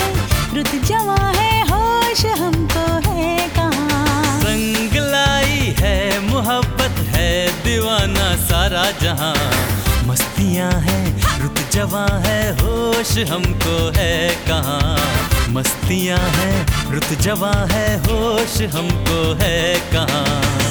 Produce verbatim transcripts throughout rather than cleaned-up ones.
है रुत जवां है, होश हमको है कहाँ। रंग लाई है मोहब्बत है दीवाना सारा जहां, मस्तियां हैं रुत जवां है, होश हमको है कहाँ। मस्तियां हैं रुत जवां है, होश हमको है कहाँ।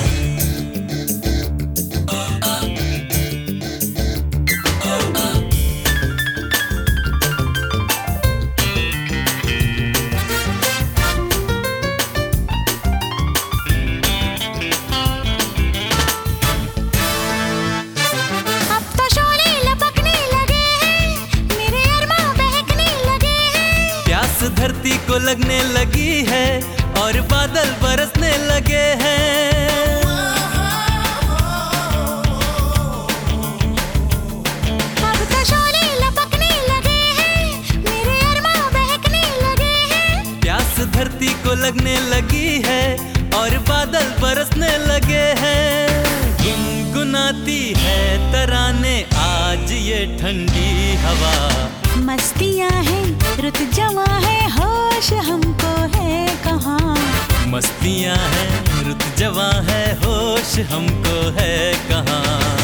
धरती को लगने लगी है और बादल बरसने लगे हैं। अब तो शोले लपकने लगे हैं, मेरे अरमां बहकने लगे हैं। प्यास धरती को लगने लगी है और बादल बरसने लगे हैं। गुनगुनाती है तराने आज ये ठंडी हवा, मस्तियां हैं रुत जवां है, होश हमको है कहाँ। मस्तियां हैं रुत जवां है, होश हमको है कहाँ।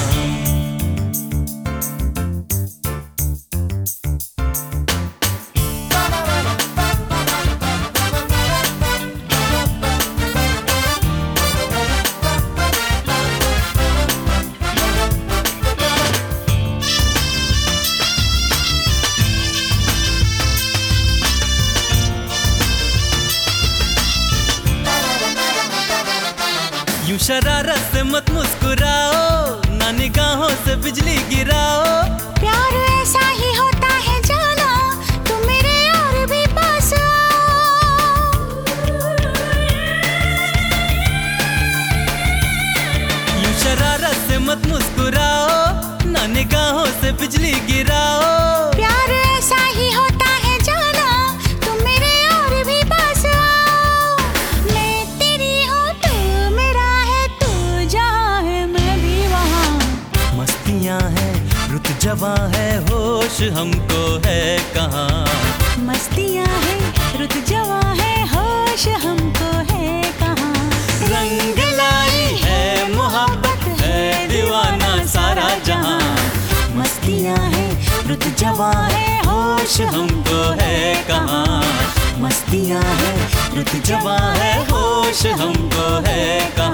यूं शरारत से मत मुस्कुराओ, ना निगाहों से बिजली गिराओ। प्यार ऐसा ही होता है जाना, तुम मेरे और भी पास आओ। यूं शरारत से मत मुस्कुराओ, ना निगाहों से बिजली गिराओ। प्यार ऐसा ही होता है जाना, तुम मेरे और भी पास आओ। मैं तेरी हूँ तू मेरा है, तू जहाँ है मैं भी वहाँ। मस्तियां हैं रुत जवां है, होश हमको है कहाँ। मस्तियां हैं रुत जवां है, होश हमको है कहाँ। रंग लाई है मोहब्बत है दीवाना सारा जहां, मस्तियां हैं रुत जवां है, होश हमको है कहाँ। मस्तियां हैं रुत जवां है, होश हमको है कहाँ।